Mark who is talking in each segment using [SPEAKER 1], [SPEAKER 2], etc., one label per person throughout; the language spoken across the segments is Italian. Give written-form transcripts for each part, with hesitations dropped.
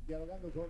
[SPEAKER 1] Dialogando con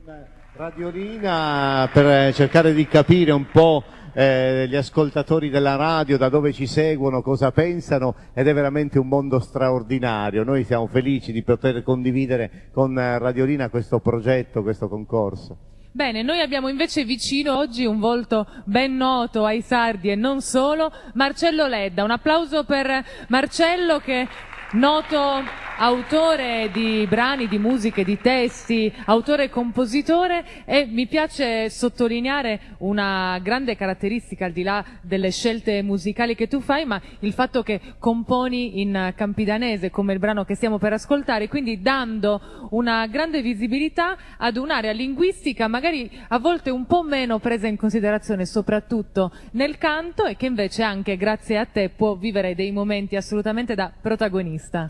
[SPEAKER 1] Radiolina per cercare di capire un po' gli ascoltatori della radio, da dove ci seguono, cosa pensano, ed è veramente un mondo straordinario. Noi siamo felici di poter condividere con Radiolina questo progetto, questo concorso.
[SPEAKER 2] Bene, noi abbiamo invece vicino oggi un volto ben noto ai sardi e non solo, Marcello Ledda. Un applauso per Marcello, che noto autore di brani, di musiche, di testi, autore e compositore, e mi piace sottolineare una grande caratteristica, al di là delle scelte musicali che tu fai, ma il fatto che componi in campidanese, come il brano che stiamo per ascoltare, quindi dando una grande visibilità ad un'area linguistica magari a volte un po' meno presa in considerazione, soprattutto nel canto, e che invece anche grazie a te può vivere dei momenti assolutamente da protagonista.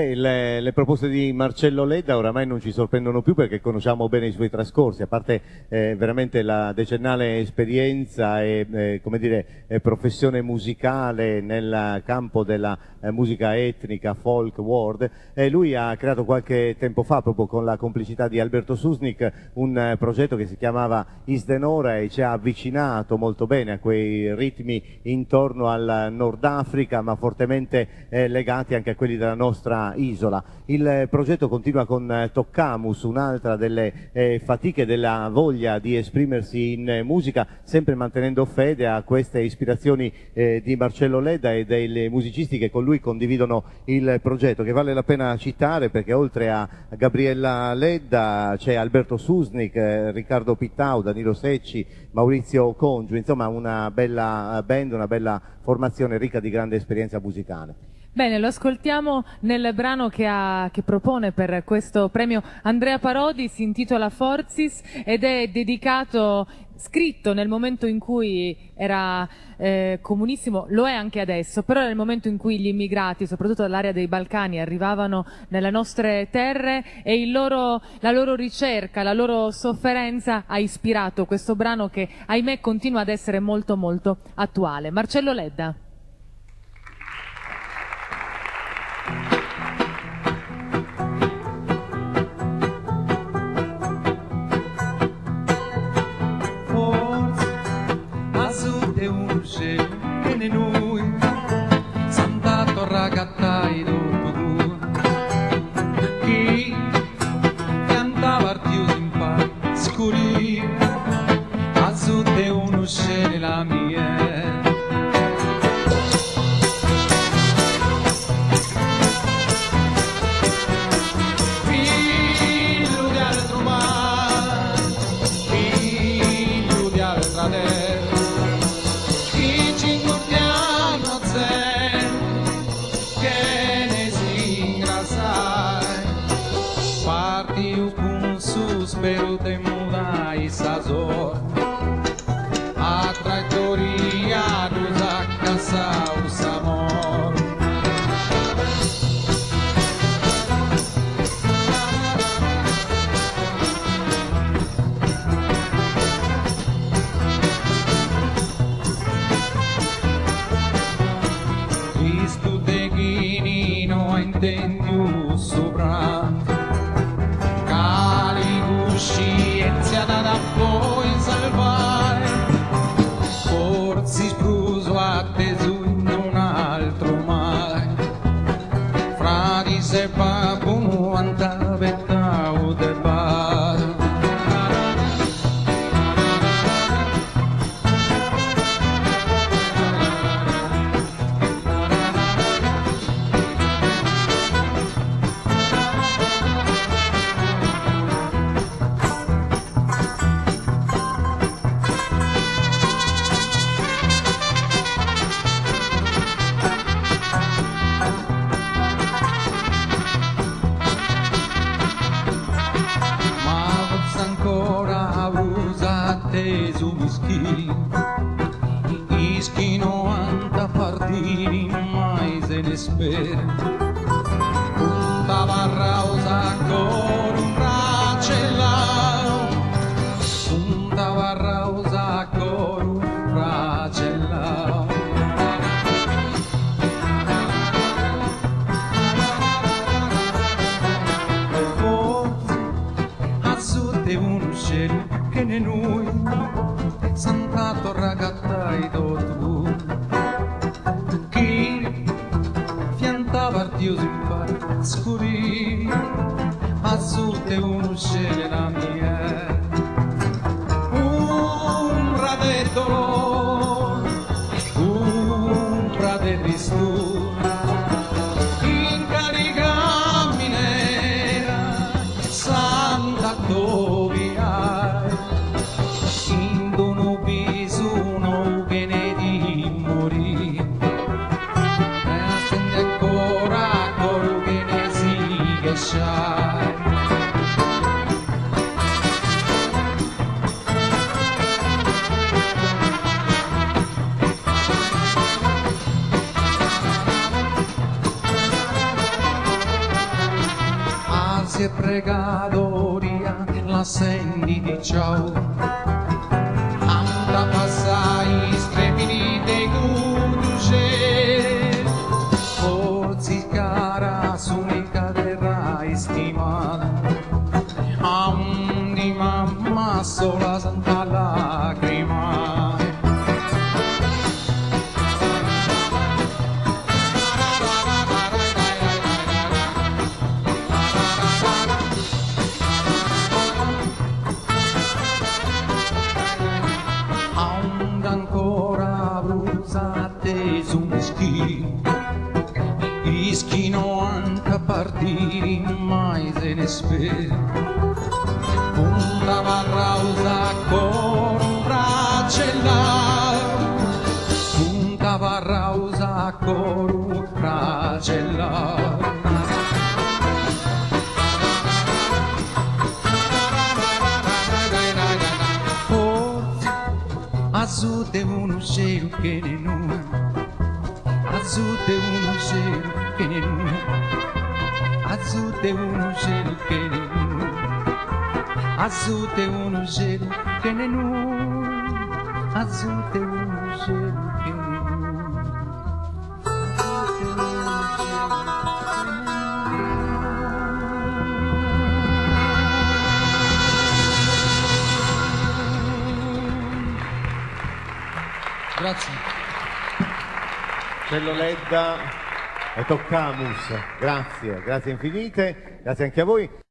[SPEAKER 1] Le proposte di Marcello Ledda oramai non ci sorprendono più, perché conosciamo bene i suoi trascorsi, a parte veramente la decennale esperienza e professione musicale nel campo della musica etnica, folk, world. Lui ha creato qualche tempo fa, proprio con la complicità di Alberto Susnik, un progetto che si chiamava Isdenora, e ci ha avvicinato molto bene a quei ritmi intorno al Nord Africa, ma fortemente legati anche a quelli della nostra isola. Il progetto continua con Toccamus, un'altra delle fatiche della voglia di esprimersi in musica, sempre mantenendo fede a queste ispirazioni di Marcello Ledda e dei musicisti che con lui condividono il progetto, che vale la pena citare, perché oltre a Gabriella Ledda c'è Alberto Susnik, Riccardo Pittau, Danilo Secci, Maurizio Congiu, insomma una bella band, una bella formazione ricca di grande esperienza musicale.
[SPEAKER 2] Bene, lo ascoltiamo nel brano che propone per questo premio Andrea Parodi, si intitola Forzis ed è dedicato, scritto nel momento in cui era comunissimo, lo è anche adesso, però nel momento in cui gli immigrati, soprattutto dall'area dei Balcani, arrivavano nelle nostre terre, e la loro ricerca, la loro sofferenza ha ispirato questo brano che, ahimè, continua ad essere molto molto attuale. Marcello Ledda.
[SPEAKER 3] Che ne noi santato ragazzai dopo chi cantava artiusi in pa scuri a sud è uno scene la mia. Figlio di altro mare, figlio di altra terra, spero te mudai sazor a trattoria dusa casa usamor Cristo de Guini no entendiu sobrar scienza da poi salvare, forse spruso atteso in un altro mai, fra di se papo antavettao del bar. Ischi 90 partiti mai se ne spera, punta barra usa ancora un bracellao, punta barra usa ancora un bracellao. A sud Dio si fa scuri, a sud è uno scene la mia. Un radetto, un radetto stu, in carica minera, Santa Dovia, in dono bisuno che ne di morì. Si è pregato la senti di ciao, anda passai strepiti dei cuce, forzi cara sunica terra stimata, di mamma sola santa lacrima. Ancora bruciate su gli schino anche a partire mai se ne spera. Punta varrausa con un bracellato, punta varrausa con un bracellato. A sud è uno cielo che ne nulla, a sud è uno cielo che ne nulla, a sud è uno cielo che ne nulla, a sud è uno cielo che ne nulla, a sud è uno cielo che ne nulla. Grazie.
[SPEAKER 1] Marcello Ledda e Toccamus, grazie infinite, grazie anche a voi.